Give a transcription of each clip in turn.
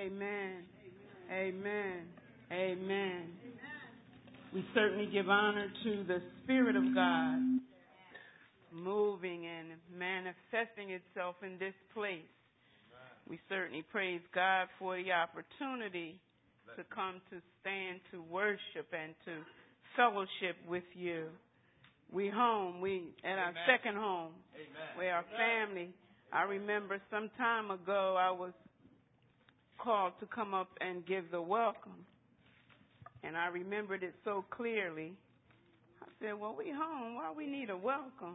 Amen. Amen. Amen. We certainly give honor to the Spirit of God moving and manifesting itself in this place. We certainly praise God for the opportunity to come to stand, to worship, and to fellowship with you. We home. We at our second home. We're our family. I remember some time ago I was called to come up and give the welcome. And I remembered it so clearly. I said, well, we home. Why we need a welcome?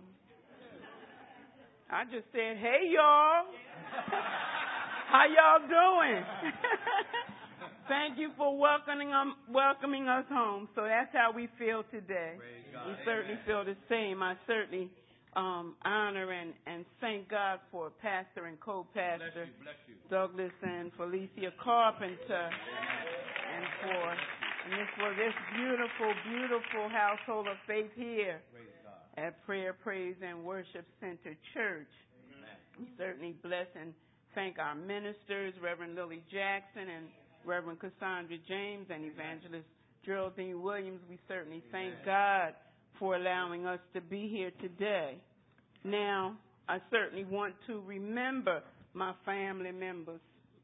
I just said, hey, y'all. How y'all doing? Thank you for welcoming us home. So that's how we feel today. We certainly feel the same. I certainly honor and thank God for Pastor and co-pastor Douglas and Felicia Carpenter, and for this beautiful, beautiful household of faith here at Prayer, Praise, and Worship Center Church. We certainly bless and thank our ministers, Reverend Lily Jackson and Reverend Cassandra James and Evangelist Geraldine Williams. We certainly thank God for allowing us to be here today. Now, I certainly want to remember my family members.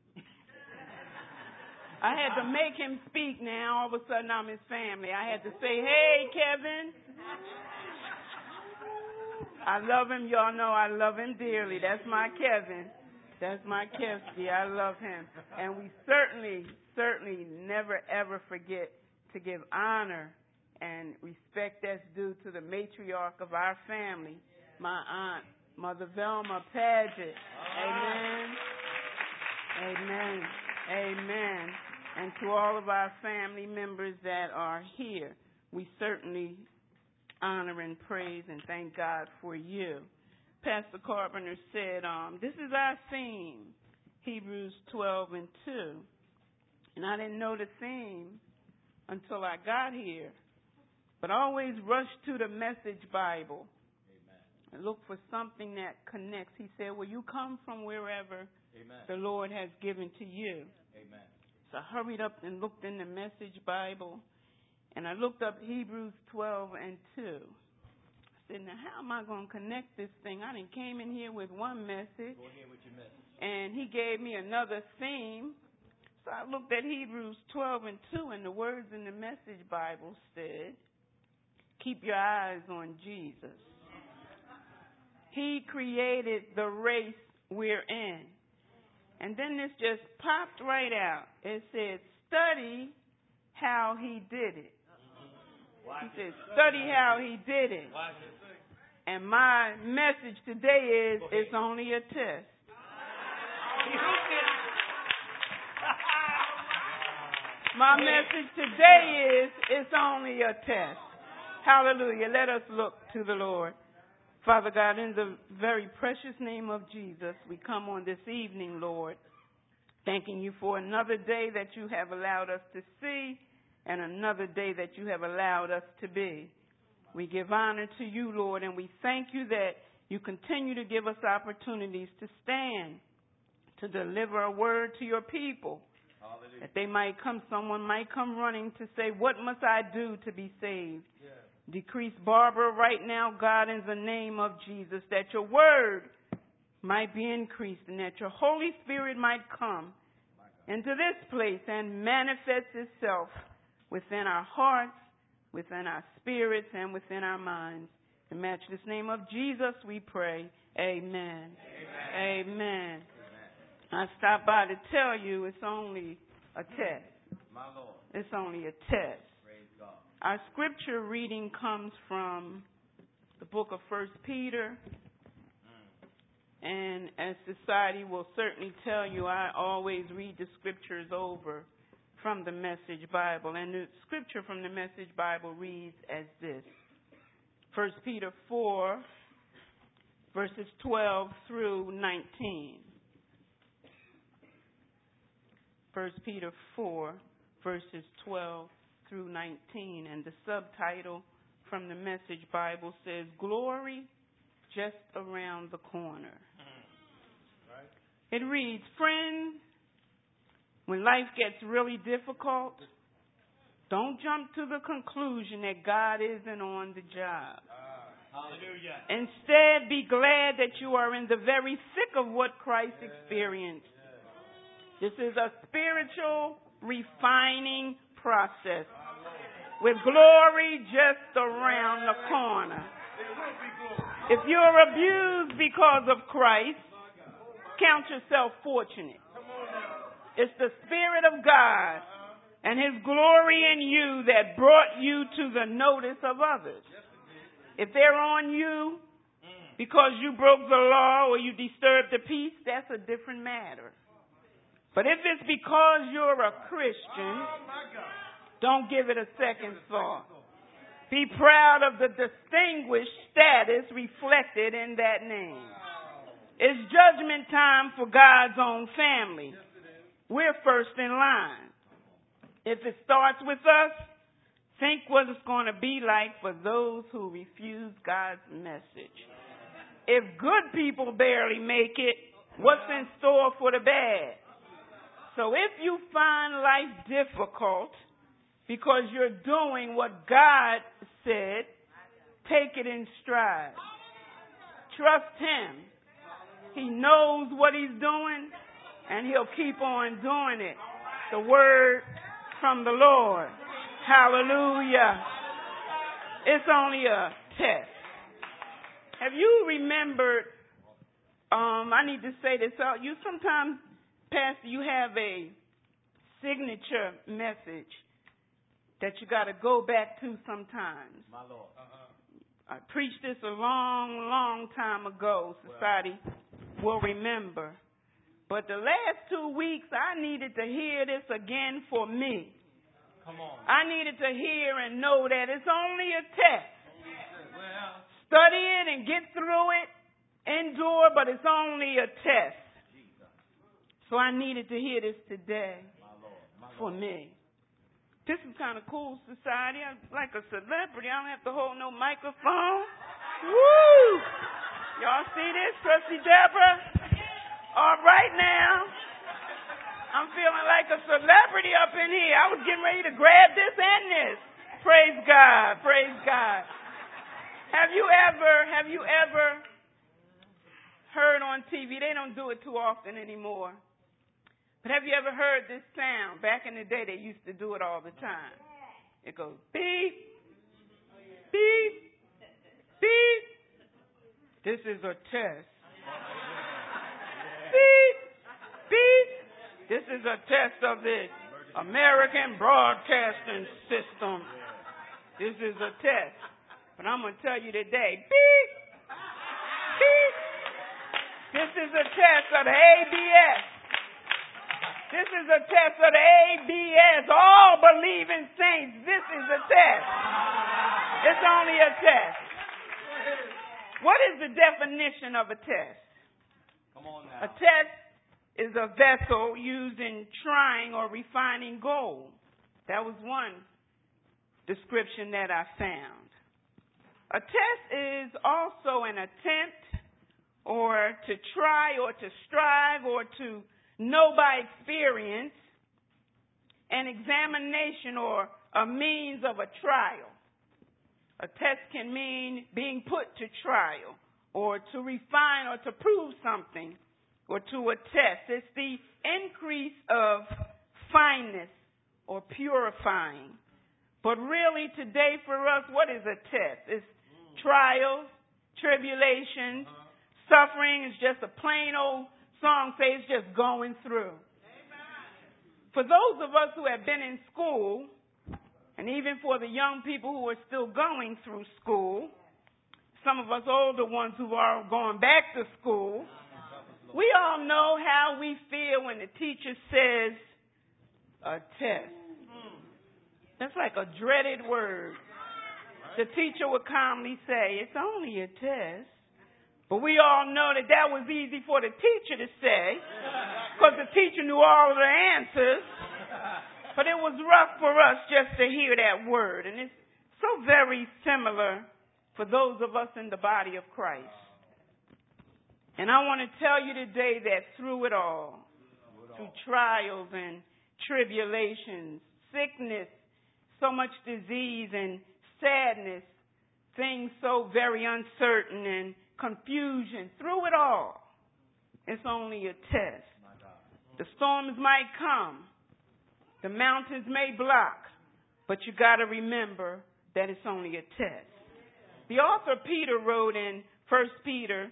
I had to make him speak now. All of a sudden, I'm his family. I had to say, hey, Kevin. I love him. Y'all know I love him dearly. That's my Kevin. That's my Kevsky. I love him. And we certainly never, ever forget to give honor and respect that's due to the matriarch of our family, my aunt, Mother Velma Paget. Amen. Amen. Amen. And to all of our family members that are here, we certainly honor and praise and thank God for you. Pastor Carpenter said, this is our theme, Hebrews 12:2. And I didn't know the theme until I got here. But I always rush to the Message Bible. Amen. And look for something that connects. He said, well, you come from wherever the Lord has given to you. Amen. So I hurried up and looked in the Message Bible. And I looked up Hebrews 12:2. I said, now how am I going to connect this thing? I done came in here with one message. Go ahead with your message. And he gave me another theme. So I looked at Hebrews 12:2, and the words in the Message Bible said, keep your eyes on Jesus. He created the race we're in. And then this just popped right out. It said, study how he did it. He said, study how he did it. And my message today is, it's only a test. My message today is, it's only a test. Hallelujah. Let us look to the Lord. Father God, in the very precious name of Jesus, we come on this evening, Lord, thanking you for another day that you have allowed us to see and another day that you have allowed us to be. We give honor to you, Lord, and we thank you that you continue to give us opportunities to stand, to deliver a word to your people. Hallelujah. That someone might come running to say, what must I do to be saved? Yeah. Decrease Barbara right now, God, in the name of Jesus, that your word might be increased and that your Holy Spirit might come into this place and manifest itself within our hearts, within our spirits, and within our minds. In the matchless name of Jesus, we pray. Amen. Amen. Amen. I stopped by to tell you it's only a test. My Lord. It's only a test. Praise God. Our scripture reading comes from the book of 1 Peter. And as society will certainly tell you, I always read the scriptures over from the Message Bible. And the scripture from the Message Bible reads as this. 1 Peter 4, verses 12 through 19. 1 Peter 4, verses 12 through 19. And the subtitle from the Message Bible says, Glory Just Around the Corner. Right. It reads, Friends, when life gets really difficult, don't jump to the conclusion that God isn't on the job. Hallelujah. Instead, be glad that you are in the very thick of what Christ experienced. This is a spiritual refining process with glory just around the corner. If you're abused because of Christ, count yourself fortunate. It's the Spirit of God and His glory in you that brought you to the notice of others. If they're on you because you broke the law or you disturbed the peace, that's a different matter. But if it's because you're a Christian, don't give it a second thought. Be proud of the distinguished status reflected in that name. It's judgment time for God's own family. We're first in line. If it starts with us, think what it's going to be like for those who refuse God's message. If good people barely make it, what's in store for the bad? So if you find life difficult because you're doing what God said, take it in stride. Trust Him. He knows what He's doing, and He'll keep on doing it. The word from the Lord. Hallelujah. It's only a test. Have you remembered, I need to say this out. You sometimes, Pastor, you have a signature message that you got to go back to sometimes. My Lord. I preached this a long, long time ago. Society will remember. But the last 2 weeks, I needed to hear this again for me. Come on. I needed to hear and know that it's only a test. Study it and get through it. Endure, but it's only a test. So I needed to hear this today for me. This is kind of cool, society. I'm like a celebrity. I don't have to hold no microphone. Woo! Y'all see this, Trustee Deborah? All right now. I'm feeling like a celebrity up in here. I was getting ready to grab this and this. Praise God. Praise God. Have you ever heard on TV? They don't do it too often anymore. But have you ever heard this sound? Back in the day, they used to do it all the time. It goes beep, beep, beep. This is a test. Beep, beep. This is a test of the American Broadcasting System. This is a test. But I'm going to tell you today, beep, beep. This is a test of the ABS. This is a test of the ABS. All believing saints, this is a test. It's only a test. What is the definition of a test? Come on now. A test is a vessel used in trying or refining gold. That was one description that I found. A test is also an attempt or to try or to strive or to know by experience, an examination or a means of a trial. A test can mean being put to trial or to refine or to prove something or to attest. It's the increase of fineness or purifying. But really today for us, what is a test? It's trials, tribulations, suffering. Is just a plain old song says just going through. For those of us who have been in school, and even for the young people who are still going through school, some of us older ones who are going back to school, we all know how we feel when the teacher says a test. That's like a dreaded word. The teacher would calmly say, it's only a test. But we all know that that was easy for the teacher to say because the teacher knew all of the answers. But it was rough for us just to hear that word. And it's so very similar for those of us in the body of Christ. And I want to tell you today that through it all, through trials and tribulations, sickness, so much disease and sadness, things so very uncertain and confusion. Through it all, it's only a test. The storms might come. The mountains may block. But you got to remember that it's only a test. The author Peter wrote in 1 Peter,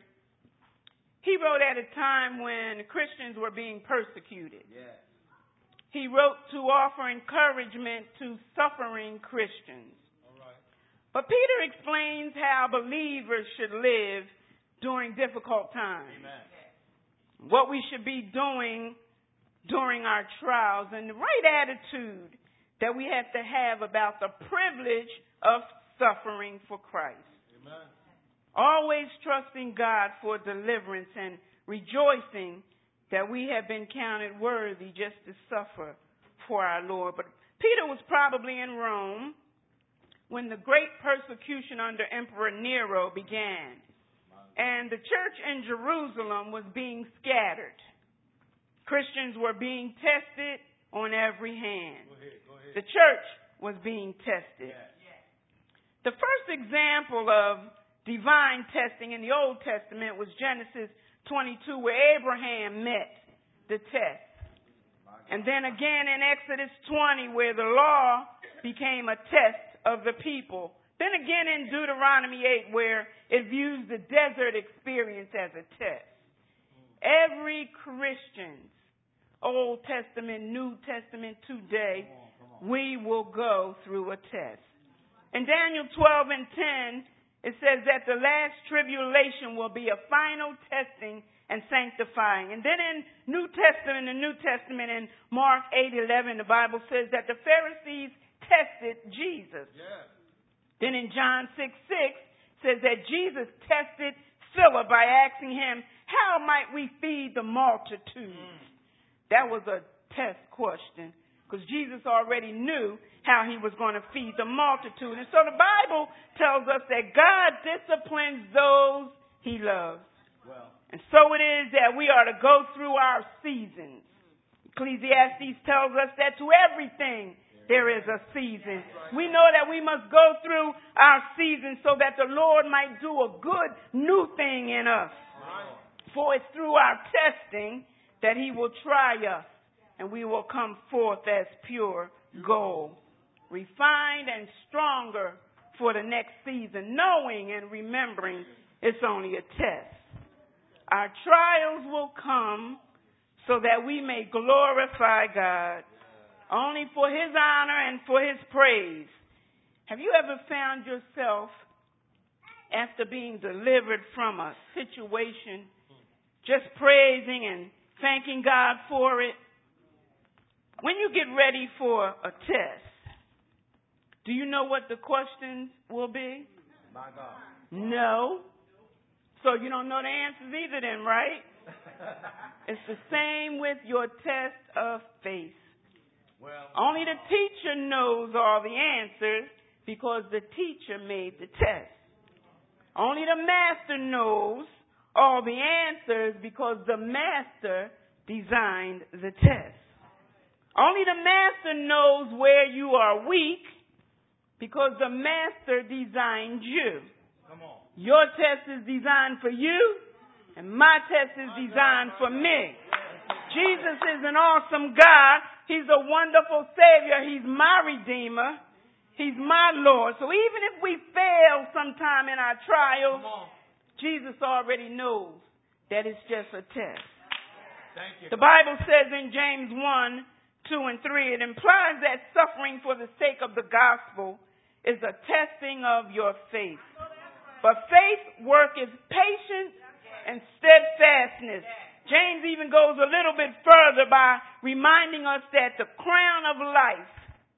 he wrote at a time when Christians were being persecuted. Yes. He wrote to offer encouragement to suffering Christians. All right. But Peter explains how believers should live during difficult times. Amen. What we should be doing during our trials and the right attitude that we have to have about the privilege of suffering for Christ. Amen. Always trusting God for deliverance and rejoicing that we have been counted worthy just to suffer for our Lord. But Peter was probably in Rome when the great persecution under Emperor Nero began. And the church in Jerusalem was being scattered. Christians were being tested on every hand. Go ahead. The church was being tested. Yes. The first example of divine testing in the Old Testament was Genesis 22, where Abraham met the test. And then again in Exodus 20, where the law became a test of the people. Then again in Deuteronomy 8, where it views the desert experience as a test. Every Christian's Old Testament, New Testament today, we will go through a test. In Daniel 12 and 10, it says that the last tribulation will be a final testing and sanctifying. And then in the New Testament, in Mark 8:11, the Bible says that the Pharisees tested Jesus. Yes. Then in John 6:6, says that Jesus tested Philip by asking him, how might we feed the multitude? That was a test question, because Jesus already knew how he was going to feed the multitude. And so the Bible tells us that God disciplines those he loves. Well. And so it is that we are to go through our seasons. Ecclesiastes tells us that to everything there is a season. We know that we must go through our season so that the Lord might do a good new thing in us. For it's through our testing that he will try us, and we will come forth as pure gold, refined and stronger for the next season, knowing and remembering it's only a test. Our trials will come so that we may glorify God, only for his honor and for his praise. Have you ever found yourself, after being delivered from a situation, just praising and thanking God for it? When you get ready for a test, do you know what the questions will be? My God. No. So you don't know the answers either then, right? It's the same with your test of faith. Well, only the teacher knows all the answers because the teacher made the test. Only the master knows all the answers because the master designed the test. Only the master knows where you are weak because the master designed you. Come on. Your test is designed for you, and my test is designed for me. Jesus is an awesome God. He's a wonderful Savior. He's my Redeemer. He's my Lord. So even if we fail sometime in our trials, Jesus already knows that it's just a test. Thank you. The Bible says in James 1, 2, and 3, it implies that suffering for the sake of the gospel is a testing of your faith. But faith worketh patience and steadfastness. James even goes a little bit further by reminding us that the crown of life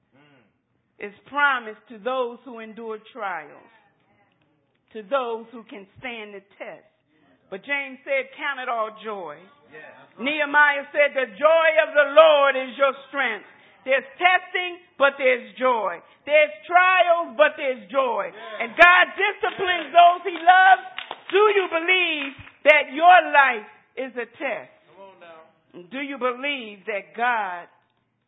is promised to those who endure trials, to those who can stand the test. But James said, count it all joy. Yeah. Nehemiah said, the joy of the Lord is your strength. There's testing, but there's joy. There's trials, but there's joy. Yeah. And God disciplines those he loves. Do you believe that your life is a test? Come on now. Do you believe that God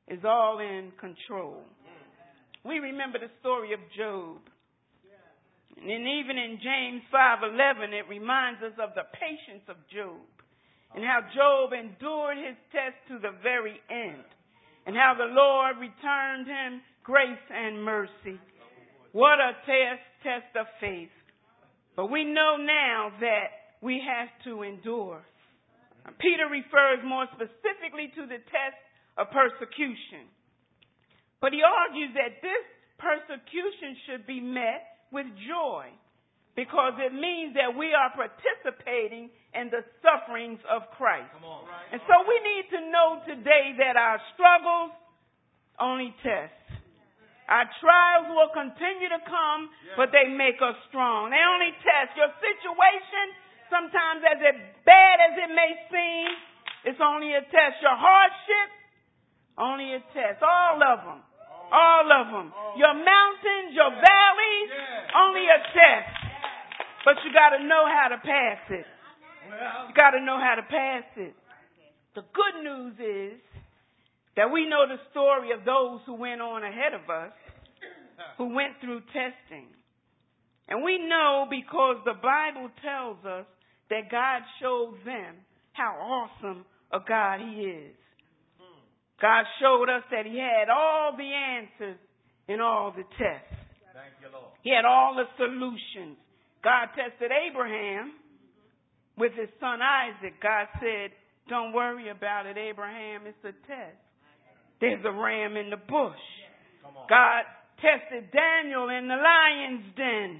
is all in control. We remember the story of Job. And even in James 5:11, it reminds us of the patience of Job and how Job endured his test to the very end and how the Lord returned him grace and mercy. What a test of faith. But we know now that we have to endure. Peter refers more specifically to the test of persecution. But he argues that this persecution should be met with joy because it means that we are participating in the sufferings of Christ. And so we need to know today that our struggles only test. Our trials will continue to come, but they make us strong. They only test. Your situation, sometimes as bad as it may seem, it's only a test. Your hardship, only a test. All of them. All of them. Your mountains, your valleys, only a test. But you got to know how to pass it. You got to know how to pass it. The good news is that we know the story of those who went on ahead of us, who went through testing. And we know because the Bible tells us that God showed them how awesome a God He is. God showed us that He had all the answers in all the tests. Thank you, Lord. He had all the solutions. God tested Abraham with his son Isaac. God said, don't worry about it, Abraham. It's a test. There's a ram in the bush. God tested Daniel in the lion's den.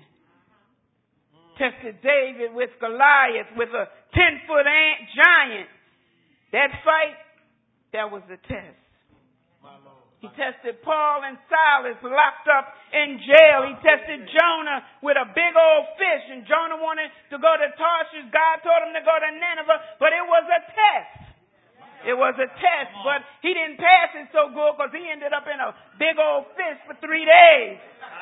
Tested David with Goliath, with a 10-foot giant. That fight, that was a test. He tested Paul and Silas locked up in jail. He tested Jonah with a big old fish. And Jonah wanted to go to Tarshish. God told him to go to Nineveh. But it was a test. It was a test. But he didn't pass it so good because he ended up in a big old fish for 3 days.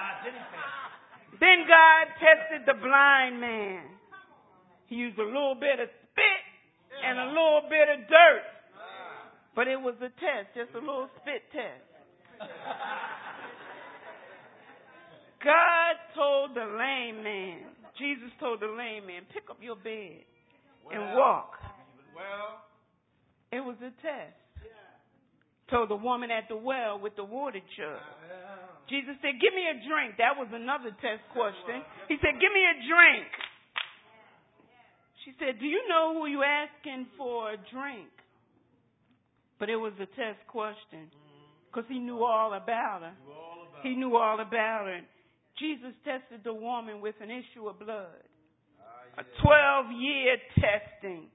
Then God tested the blind man. He used a little bit of spit and a little bit of dirt. But it was a test, just a little spit test. God told the lame man, Jesus told the lame man, pick up your bed and walk. It was a test. Told the woman at the well with the water jug. Jesus said, give me a drink. That was another test question. He said, give me a drink. She said, do you know who you asking for a drink? But it was a test question because he knew all about her. He knew all about her. Jesus tested the woman with an issue of blood. A 12-year testing.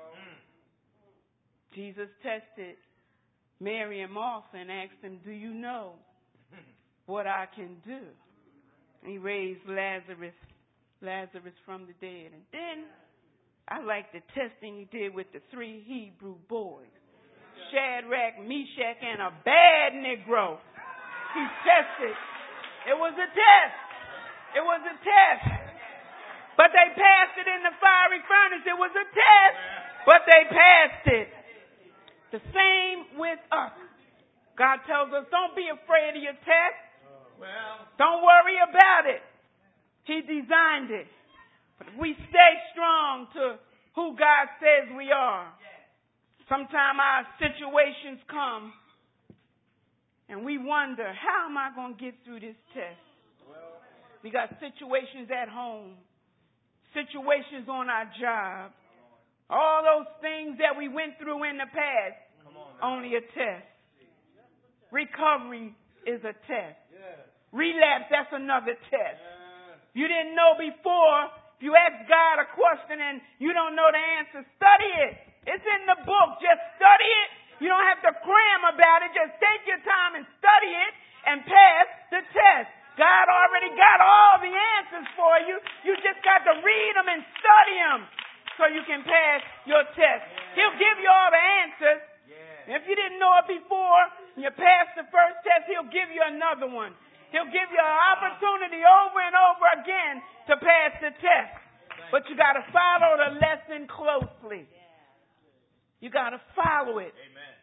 Jesus tested Mary and Martha and asked them, do you know what I can do? And he raised Lazarus from the dead. And then I like the testing he did with the 3 Hebrew boys. Shadrach, Meshach, and a bad Negro. He tested. It was a test. It was a test. But they passed it in the fiery furnace. It was a test. But they passed it. The same with us. God tells us, don't be afraid of your test. Don't worry about it. He designed it. But if we stay strong to who God says we are, sometimes our situations come and we wonder, how am I going to get through this test? We got situations at home, situations on our job, all those things that we went through in the past, only a test. Recovery is a test. Relapse, that's another test. You didn't know before. If you ask God a question and you don't know the answer, study it. It's in the book. Just study it. You don't have to cram about it. Just take your time and study it and pass the test. God already got all the answers for you. You just got to read them and study them so you can pass your test. He'll give you all the answers. And if you didn't know it before, you passed the first test, He'll give you another one. He'll give you an opportunity over and over again to pass the test. But you got to follow the lesson closely. You got to follow it. Amen.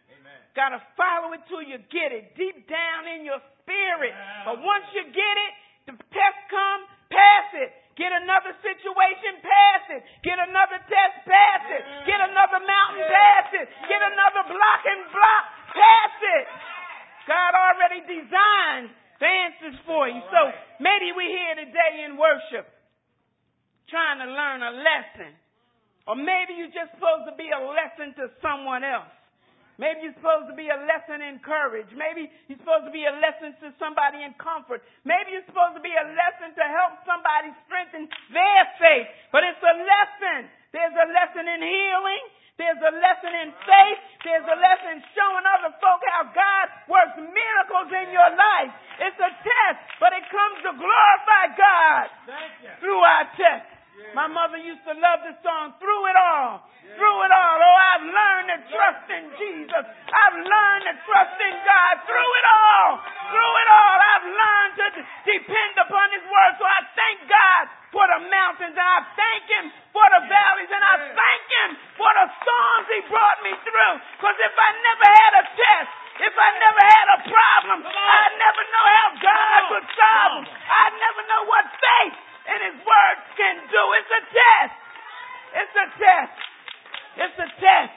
Got to follow it till you get it deep down in your spirit. But once you get it, the test come, pass it. Get another situation, pass it. Get another test, pass it. Get another mountain, pass it. Get another block, pass it. God already designed the answers for you. So maybe we're here today in worship trying to learn a lesson. Or maybe you're just supposed to be a lesson to someone else. Maybe you're supposed to be a lesson in courage. Maybe you're supposed to be a lesson to somebody in comfort. Maybe you're supposed to be a lesson to help somebody strengthen their faith. But it's a lesson. There's a lesson in healing. There's a lesson in faith. There's a lesson showing other folk how God works miracles in your life. It's a test, but it comes to glorify God through our test. My mother used to love the song, Through It All. Through it all. Oh, I've learned to trust in Jesus. I've learned to trust in God. Through it all. Through it all. I've learned to depend upon His word. So I thank God for the mountains. And I thank Him for the valleys. And I thank Him for the storms He brought me through. Because if I never had a test, if I never had a problem, I'd never know how God would solve them. I'd never know what faith and His word can do. It's a test. It's a test. It's a test.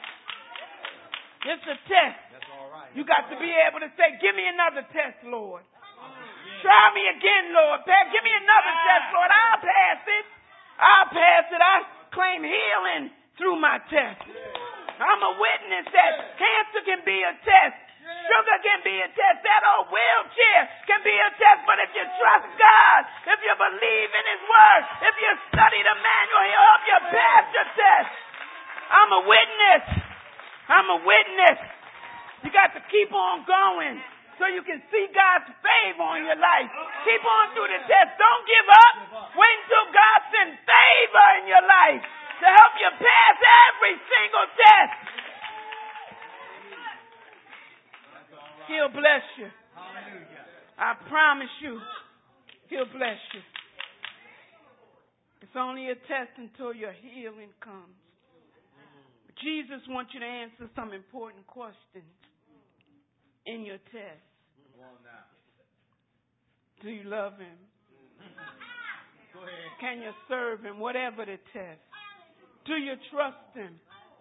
It's a test. That's all right. You got to be able to say, give me another test, Lord. Try me again, Lord. Give me another test, Lord. I'll pass it. I'll pass it. I claim healing through my test. I'm a witness that cancer can be a test. Sugar can be a test. That old wheelchair can be a test. But if you trust God, if you believe in His word, if you study the manual, He'll help you pass your test. I'm a witness. I'm a witness. You got to keep on going so you can see God's favor on your life. Keep on through the test. Don't give up. Wait until God sends favor in your life to help you pass every single test. He'll bless you. I promise you, He'll bless you. It's only a test until your healing comes. Jesus wants you to answer some important questions in your test. Do you love Him? Can you serve Him? Whatever the test. Do you trust Him?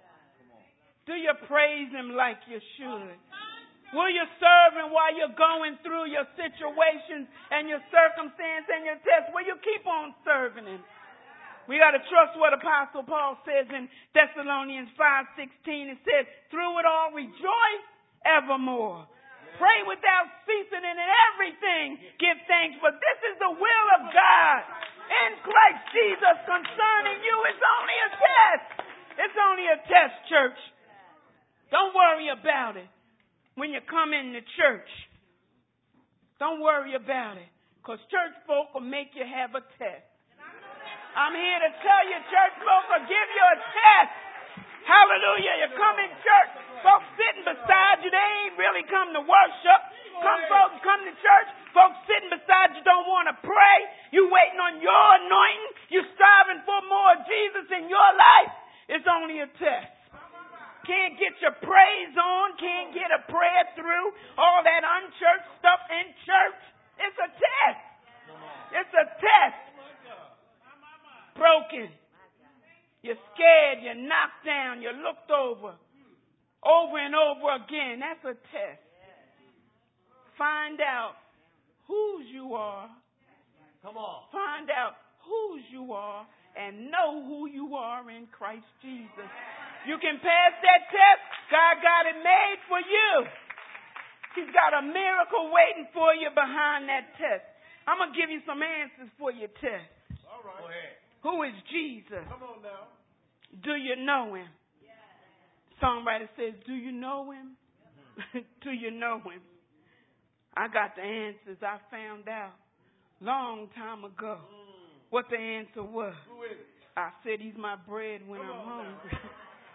Do you praise Him like you should? Will you serve Him while you're going through your situations and your circumstance and your tests? Will you keep on serving Him? We got to trust what Apostle Paul says in Thessalonians 5:16. It says, through it all rejoice evermore. Pray without ceasing, and in everything give thanks. For this is the will of God in Christ Jesus concerning you. It's only a test. It's only a test, church. Don't worry about it. When you come into church, don't worry about it, because church folk will make you have a test. I'm here to tell you, church folk will give you a test. Hallelujah. You come in church, folks sitting beside you, they ain't really come to worship. Folks come to church, folks sitting beside you don't want to pray. You waiting on your anointing. You striving for more Jesus in your life. It's only a test. Can't get your praise on. Can't get a prayer through. All that unchurched stuff in church. It's a test. It's a test. Broken. You're scared. You're knocked down. You're looked over. Over and over again. That's a test. Find out whose you are. Come on. Find out whose you are and know who you are in Christ Jesus. You can pass that test. God got it made for you. He's got a miracle waiting for you behind that test. I'm going to give you some answers for your test. All right. Go ahead. Who is Jesus? Come on now. Do you know Him? Songwriter says, do you know Him? Do you know Him? I got the answers. I found out long time ago what the answer was. Who is it? I said He's my bread when I'm hungry.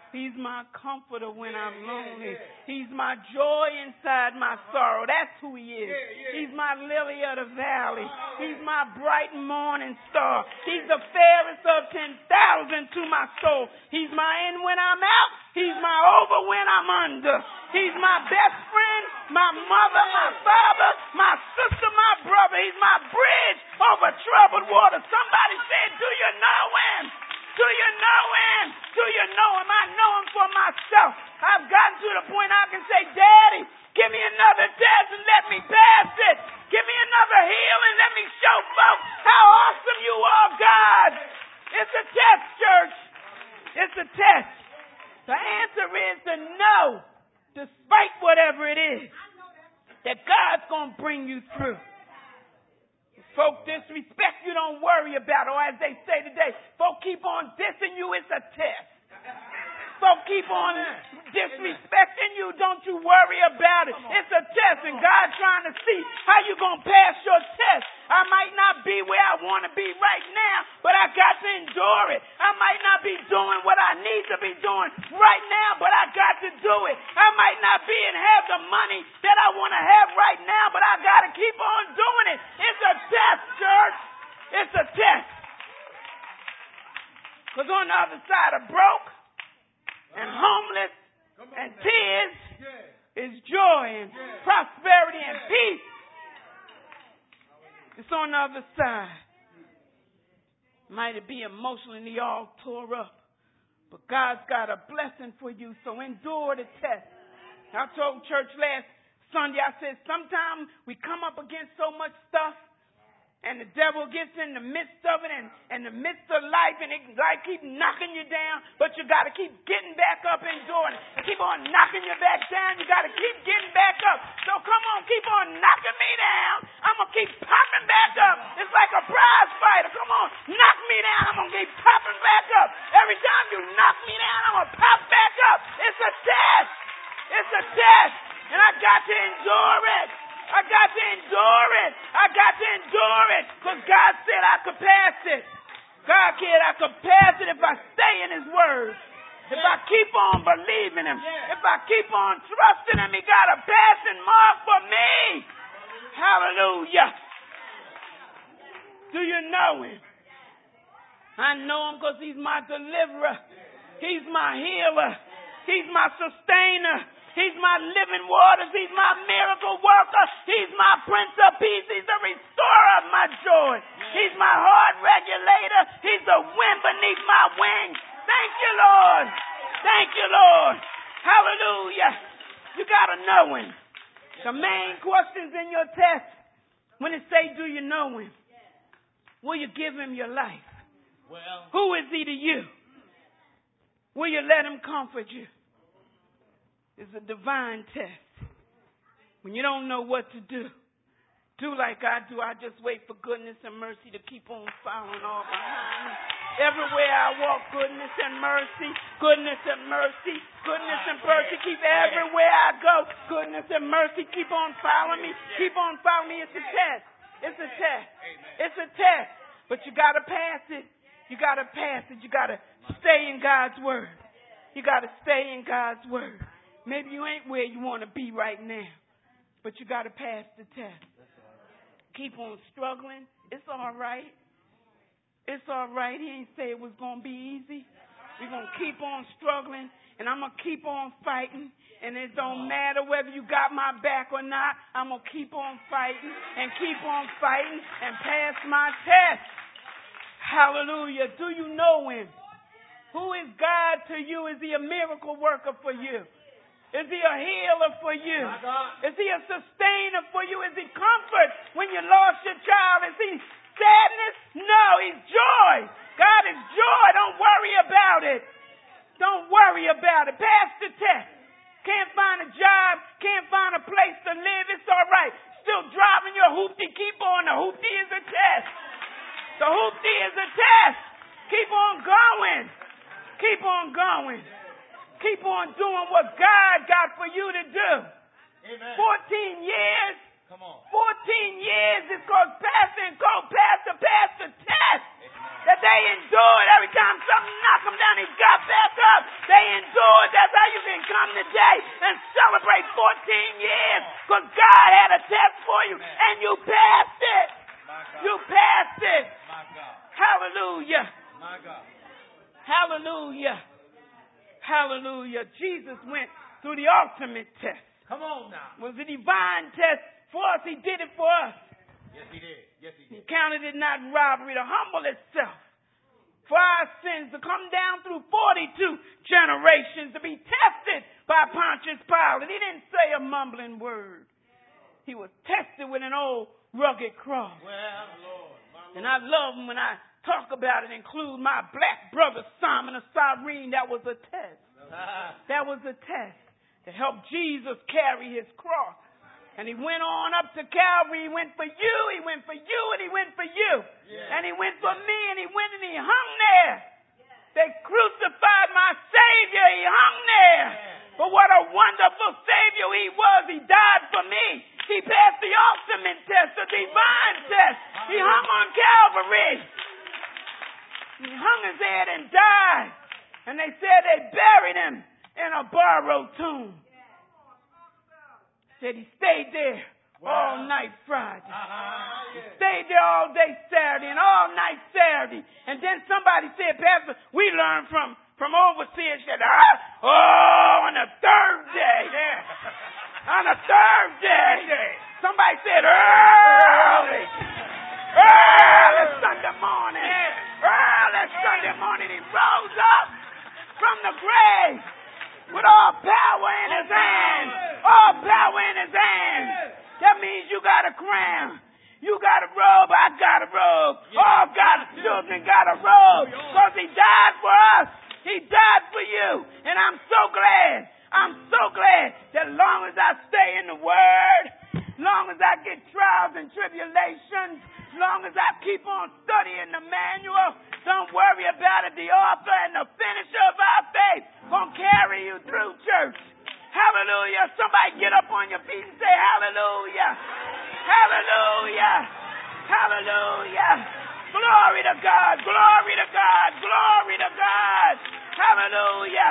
He's my comforter when I'm lonely. He's my joy inside my sorrow. That's who he is. He's my lily of the valley. He's my bright morning star. He's the fairest of 10,000 to my soul. He's my in when I'm out. He's my over when I'm under. He's my best friend, my mother, my father, my sister, my brother. He's my bridge over troubled water. Somebody said, do you know him? Do you know him? Do you know him? I know him for myself. I've gotten to the point I can say, Daddy, give me another test and let me pass it. Give me another healing. Let me show folks how awesome you are, God. It's a test, church. It's a test. The answer is to know, despite whatever it is, that God's going to bring you through. Folk disrespect you, don't worry about it. Or as they say today, folk keep on dissing you, it's a test. Folk keep on disrespecting you, don't you worry about it. It's a test, and God's trying to see how you going to pass your test. I might not be where I want to be right now, but I got to endure it. I might not be doing what I need to be doing right now, but I got to do it. I might not be and have the money that I want to have right now, but I got to keep on doing it. It's a test, church. It's a test. Because on the other side of broke and homeless and tears is joy and prosperity and peace. It's on the other side. Might it be emotionally all tore up, but God's got a blessing for you, so endure the test. I told church last Sunday, I said, sometimes we come up against so much stuff, and the devil gets in the midst of it and the midst of life, and it like keep knocking you down, but you got to keep getting back up and doing it. And keep on knocking you back down. You got to keep getting back up. So come on, keep on knocking me down. I'm going to keep popping back up. It's like a prize fighter. Come on, knock me down. I'm going to keep popping back up. Every time you knock me down, I'm going to pop back up. It's a test. It's a test. And I got to endure it. I got to endure it. I got to endure it. Because God said I could pass it. God said I could pass it if I stay in his word. If I keep on believing him. If I keep on trusting him, he got a passing mark for me. Hallelujah. Do you know him? I know him because he's my deliverer. He's my healer. He's my sustainer. He's my living waters. He's my miracle worker. He's my Prince of Peace. He's the restorer of my joy. He's my heart regulator. He's the wind beneath my wings. Thank you, Lord. Thank you, Lord. Hallelujah. You got to know him. The main questions in your test, when it say, do you know him? Will you give him your life? Well, who is he to you? Will you let him comfort you? It's a divine test. When you don't know what to do like I do. I just wait for goodness and mercy to keep on following all behind me. Everywhere I walk, goodness and mercy, goodness and mercy, goodness and mercy. Keep everywhere I go, goodness and mercy. Keep on following me. Keep on following me. It's a test. It's a test. It's a test. But you got to pass it. You got to pass it. You got to stay in God's word. You got to stay in God's word. Maybe you ain't where you want to be right now, but you got to pass the test. Keep on struggling. It's all right. It's all right. He ain't say it was going to be easy. We're going to keep on struggling, and I'm going to keep on fighting, and it don't matter whether you got my back or not. I'm going to keep on fighting and keep on fighting and pass my test. Hallelujah. Do you know him? Who is God to you? Is he a miracle worker for you? Is he a healer for you? Is he a sustainer for you? Is he comfort when you lost your child? Is he sadness? No, he's joy. God is joy. Don't worry about it. Don't worry about it. Pass the test. Can't find a job. Can't find a place to live. It's all right. Still driving your hoopty. Keep on. The hoopty is a test. The hoopty is a test. Keep on going. Keep on going. Keep on doing what God got for you to do. Amen. 14 years. Come on. 14 years is called passing, pass the test. That they endured. Every time something knocked them down, he got back up. They endured. had a test for you, and you passed it. You passed it. My God. Hallelujah. My God. Hallelujah. Hallelujah. Jesus went through the ultimate test. Come on now. It was a divine test for us. He did it for us. Yes, he did. Yes, he He did. counted it not robbery to humble itself for our sins to come down through 42 generations to be tested by Pontius Pilate. He didn't say a mumbling word. He was tested with an old rugged cross. Well, Lord, my Lord. And I love when I talk about it, include my black brother Simon of Cyrene. That was a test. That was a test to help Jesus carry his cross. And he went on up to Calvary. He went for you, he went for you, and he went for you. Yes. And he went for me, and he went and he hung there. They crucified my Savior. He hung there. But what a wonderful Savior he was. He died for me. He passed the ultimate test, the divine test. He hung on Calvary. He hung his head and died. And they said they buried him in a borrowed tomb. Said he stayed there all night Friday. He stayed there all day Saturday and all night Saturday. And then somebody said, Pastor, we learned from overseers that, on the third day. On the third day. Somebody said early Sunday morning. Early Sunday morning he rose up from the grave with all power in his hands. All power in his hands. That means you got a crown. You got a robe. I got a robe. All God's children got a robe. Because he died for us. He died for you. And I'm so glad. I'm so glad that long as I stay in the Word, long as I get trials and tribulations, long as I keep on studying the manual, don't worry about it. The author and the finisher of our faith gonna carry you through, church. Hallelujah. Somebody get up on your feet and say hallelujah. Hallelujah. Hallelujah. Glory to God. Glory to God. Glory to God. Hallelujah.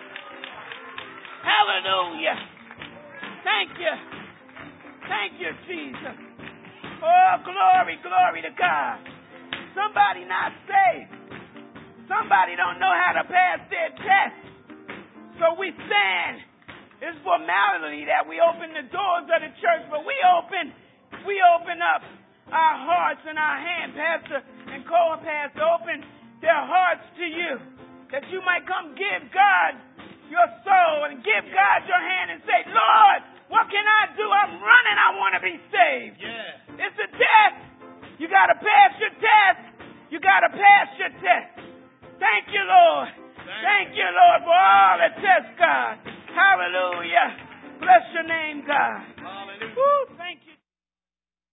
Hallelujah. Thank you. Thank you, Jesus. Oh, glory, glory to God. Somebody not saved. Somebody don't know how to pass their test. So we stand. It's formality that we open the doors of the church, but we open up our hearts and our hands. Pastor and co-pastor open their hearts to you, that you might come give God your soul and give God your hand and say, Lord, what can I do? I'm running. I want to be saved. Yeah. It's a test. You got to pass your test. You got to pass your test. Thank you, Lord. Thank you, Lord, for all the tests, God. Hallelujah. Bless your name, God.